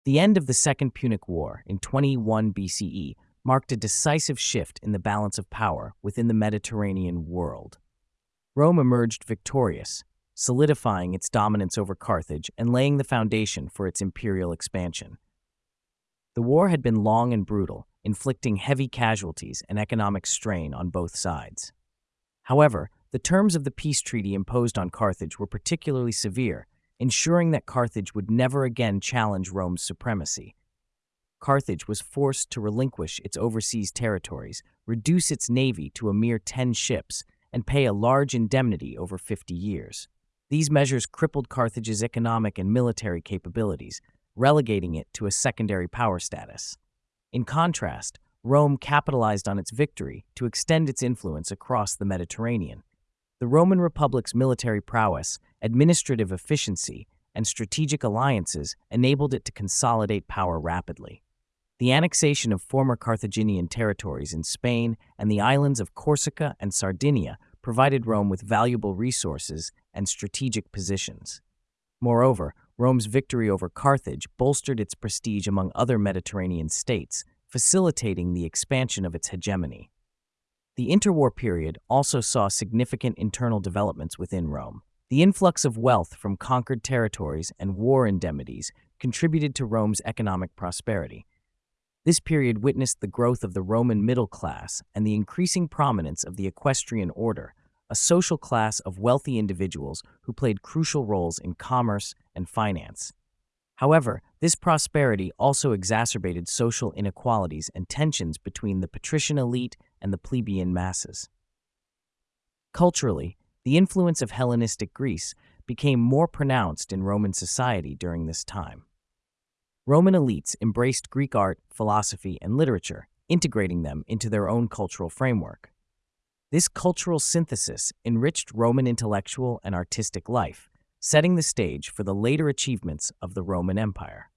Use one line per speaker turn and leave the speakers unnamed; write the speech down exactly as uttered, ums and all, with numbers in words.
The end of the Second Punic War in twenty-one B C E marked a decisive shift in the balance of power within the Mediterranean world. Rome emerged victorious, solidifying its dominance over Carthage and laying the foundation for its imperial expansion. The war had been long and brutal, inflicting heavy casualties and economic strain on both sides. However, the terms of the peace treaty imposed on Carthage were particularly severe, ensuring that Carthage would never again challenge Rome's supremacy. Carthage was forced to relinquish its overseas territories, reduce its navy to a mere ten ships, and pay a large indemnity over fifty years. These measures crippled Carthage's economic and military capabilities, relegating it to a secondary power status. In contrast, Rome capitalized on its victory to extend its influence across the Mediterranean. The Roman Republic's military prowess, administrative efficiency, and strategic alliances enabled it to consolidate power rapidly. The annexation of former Carthaginian territories in Spain and the islands of Corsica and Sardinia provided Rome with valuable resources and strategic positions. Moreover, Rome's victory over Carthage bolstered its prestige among other Mediterranean states, facilitating the expansion of its hegemony. The interwar period also saw significant internal developments within Rome. The influx of wealth from conquered territories and war indemnities contributed to Rome's economic prosperity. This period witnessed the growth of the Roman middle class and the increasing prominence of the equestrian order, a social class of wealthy individuals who played crucial roles in commerce and finance. However, this prosperity also exacerbated social inequalities and tensions between the patrician elite and the plebeian masses. Culturally, the influence of Hellenistic Greece became more pronounced in Roman society during this time. Roman elites embraced Greek art, philosophy, and literature, integrating them into their own cultural framework. This cultural synthesis enriched Roman intellectual and artistic life, setting the stage for the later achievements of the Roman Empire.